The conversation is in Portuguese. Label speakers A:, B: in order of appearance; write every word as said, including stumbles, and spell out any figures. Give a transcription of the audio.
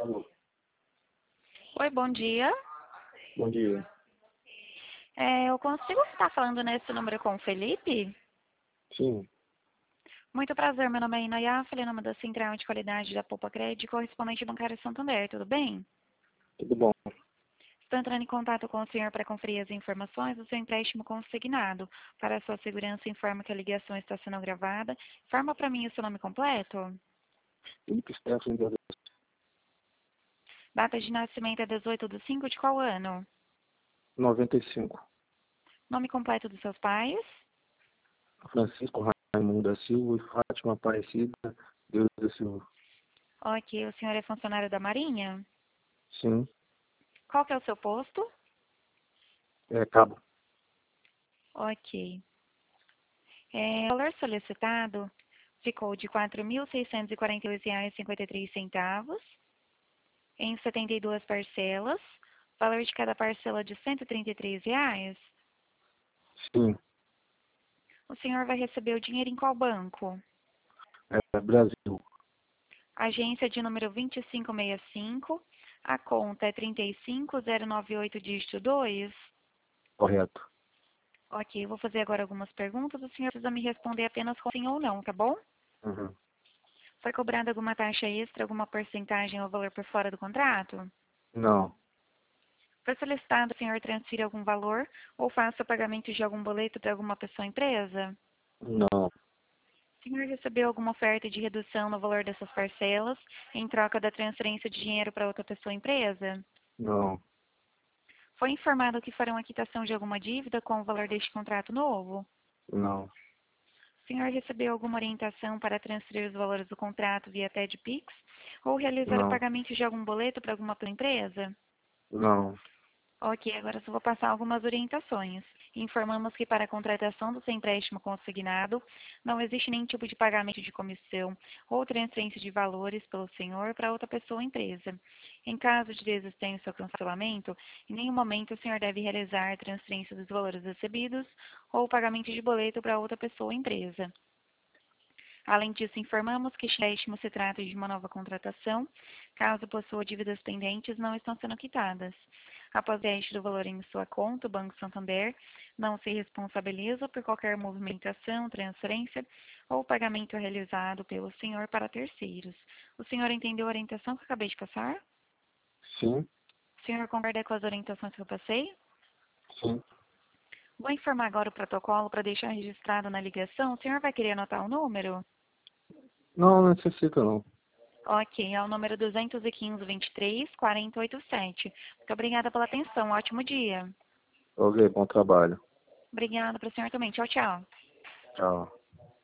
A: Alô,
B: Oi, bom dia.
A: bom dia.
B: É, eu consigo estar falando nesse número com o Felipe?
A: Sim,
B: Muito prazer, meu nome é Inaya, falei em nome da Central de Qualidade da Poupa Crédito, correspondente bancário Santander, tudo bem?
A: tudo bom.
B: Estou entrando em contato com o senhor para conferir as informações do seu empréstimo consignado. Para a sua segurança, informo que a ligação está sendo gravada. Informa para mim o seu nome completo.
A: Felipe Stefano,
B: Data de nascimento é dezoito de cinco de qual ano?
A: noventa e cinco.
B: Nome completo dos seus pais?
A: Francisco Raimundo da Silva e Fátima Aparecida Deus da Silva.
B: Ok, o senhor é funcionário da Marinha?
A: Sim,
B: Qual que é o seu posto?
A: é cabo.
B: Ok. É, o valor solicitado ficou de quatro mil seiscentos e quarenta e dois reais e cinquenta e três centavos em setenta e duas parcelas, valor de cada parcela de cento e trinta e três reais.
A: Sim,
B: O senhor vai receber o dinheiro em qual banco?
A: é Brasil.
B: Agência de número vinte e cinco sessenta e cinco, a conta é trinta e cinco zero nove oito dígito dois.
A: Correto.
B: Ok, eu vou fazer agora algumas perguntas, o senhor precisa me responder apenas com sim ou não, tá bom?
A: Uhum.
B: Foi cobrada alguma taxa extra, alguma porcentagem ou valor por fora do contrato?
A: Não,
B: Foi solicitado o senhor transfira algum valor ou faça o pagamento de algum boleto para alguma pessoa ou empresa?
A: não,
B: O senhor recebeu alguma oferta de redução no valor dessas parcelas em troca da transferência de dinheiro para outra pessoa ou empresa?
A: não,
B: Foi informado que farão a quitação de alguma dívida com o valor deste contrato novo?
A: não,
B: O senhor recebeu alguma orientação para transferir os valores do contrato via T E D Pix ou realizar o
A: não,
B: pagamento de algum boleto para alguma empresa?
A: não,
B: Ok, agora só vou passar algumas orientações. Informamos que para a contratação do seu empréstimo consignado, não existe nenhum tipo de pagamento de comissão ou transferência de valores pelo senhor para outra pessoa ou empresa. Em caso de desistência ou cancelamento, em nenhum momento o senhor deve realizar transferência dos valores recebidos ou pagamento de boleto para outra pessoa ou empresa. Além disso, informamos que este empréstimo se trata de uma nova contratação, caso possua dívidas pendentes não estão sendo quitadas. Após o teste do valor em sua conta, o Banco Santander não se responsabiliza por qualquer movimentação, transferência ou pagamento realizado pelo senhor para terceiros. O senhor entendeu a orientação que eu acabei de passar?
A: sim,
B: O senhor concorda com as orientações que eu passei?
A: sim.
B: Vou informar agora o protocolo para deixar registrado na ligação. O senhor vai querer anotar o número?
A: Não, não necessita não.
B: Ok, é o número duzentos e quinze, vinte e três, quarenta e oito, sete. Muito obrigada pela atenção. Ótimo dia.
A: Ok, bom trabalho.
B: Obrigada para o senhor também. Tchau, tchau.
A: Tchau.